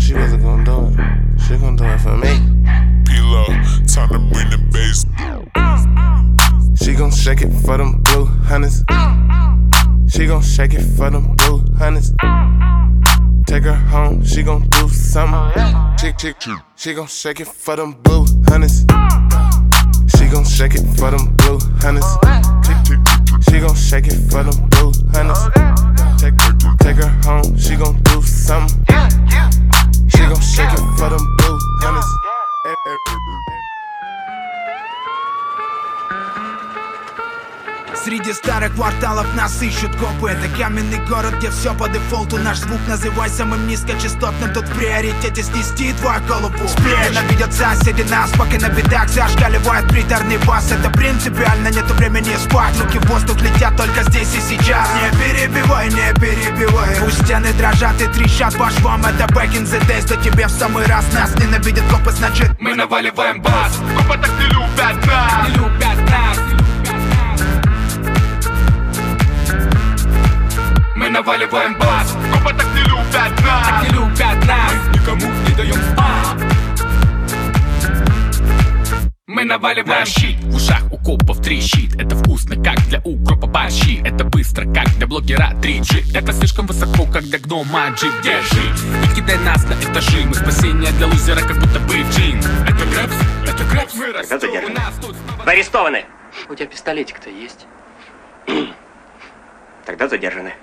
she wasn't gon' do it. She gon' do it for me. P-Lo, time to bring the bass. She gon' shake it for them blue hunnids. She gon' shake it for them blue hunnids. Take her home, she gon' do something. She gon' shake it for them blue hunnids. She gon' shake it for them blue hunnids. She gon' shake it for them blue hunnids. Take her home, she gon' do something. She gon' shake it for them blue hunnids. Среди старых кварталов нас ищут копы. Это каменный город, где все по дефолту. Наш звук называй самым низкочастотным. Тут в приоритете снести твою голову. Ненавидят соседи нас, пока на бедах зашкаливает приторный бас. Это принципиально, нету времени спать. Руки в воздух летят только здесь и сейчас. Не перебивай, не перебивай. Пусть стены дрожат и трещат по швам. Это back in the days, да тебе в самый раз. Нас ненавидят копы, значит мы наваливаем бас. Копы так не любят нас, не любят нас. Мы наваливаем бас. Копы так не любят нас, так не любят нас. Мы никому не даем спать. Мы наваливаем щит. В ушах у копов трещит. Это вкусно, как для укропа борщи. Это быстро, как для блогера 3G. Это слишком высоко, как для гнома джип. Держи, не кидай нас на этажи. Мы спасение для лузера, как будто бы джин. Это грэпс, это грэпс. Когда задержаны? Вы арестованы. У тебя пистолетик-то есть? Тогда задержаны.